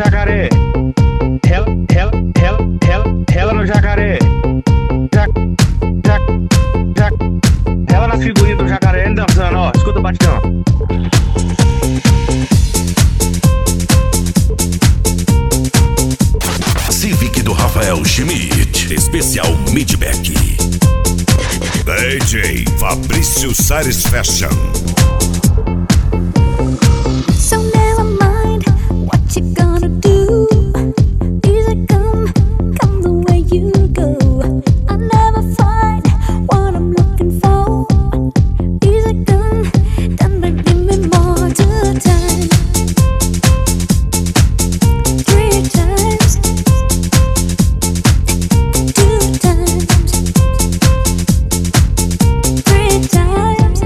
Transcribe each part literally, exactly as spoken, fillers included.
jacaré. Rela, rela, rela, rela, rela no jacaré. Jac, jac, jac. Rela na figurinha do jacaré, ele dançando, ó. Escuta o batidão. Civic do Rafael Schmidt, especial Midback. D J Fabrício Sares Fashion. So never mind what you gonna do. Easy come, come the way you go. I'll never find what I'm looking for. Easy come, then but give me more two times. Three times. Two times. Three times.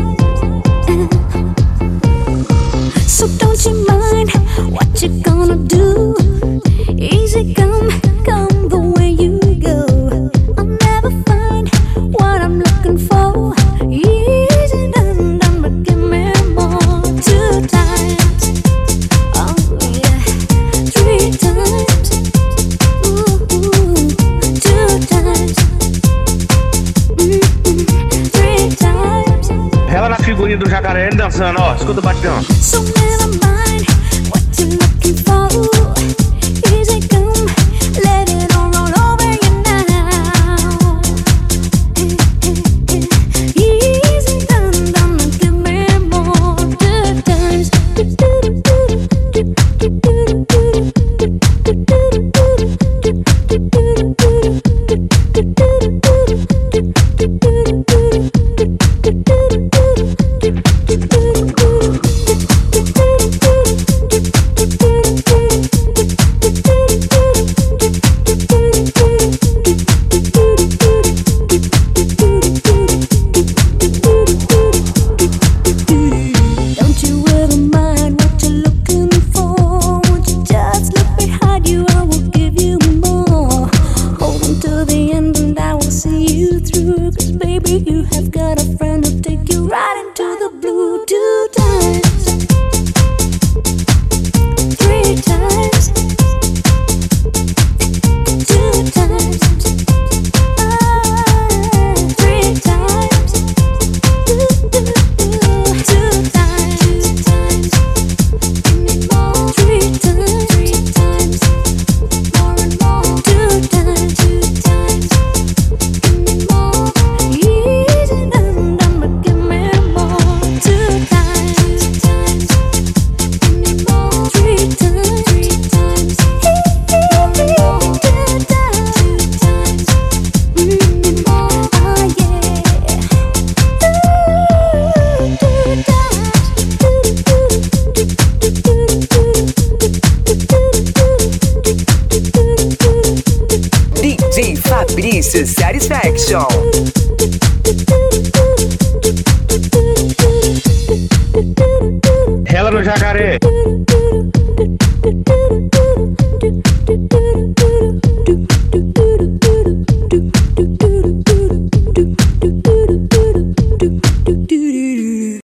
So don't you mind what you gonna do? Easy come, come the way you go. I'll never find what I'm looking for. Easy done, done, but give me more. Two times, oh yeah, three times, ooh, two times, mm-mm, three times. Rela na figurinha do jacaré, ele dançando, ó. Escuta o batidão. So never mind what you're looking for. Easy come, let it all roll over you now. Easy done, done, give me more. Two times. Don't you ever mind what you're looking for. Won't you just look behind you, I will give you more. Hold on to the end and I will see you through. Cause baby you have got a friend who'll take you right into the blue. Two times, three times, two times, ah, three times, ooh, ooh, two times, two times, give me more. Three times, three times, more and more. Two times, two times, give me more. Easy done, done, but give me more. Two times, two times, give me more. Three times, three times, more and more. Two times, two times, mm, more. Oh yeah. D J Fabrício Satisfaction. Rela no jacaré.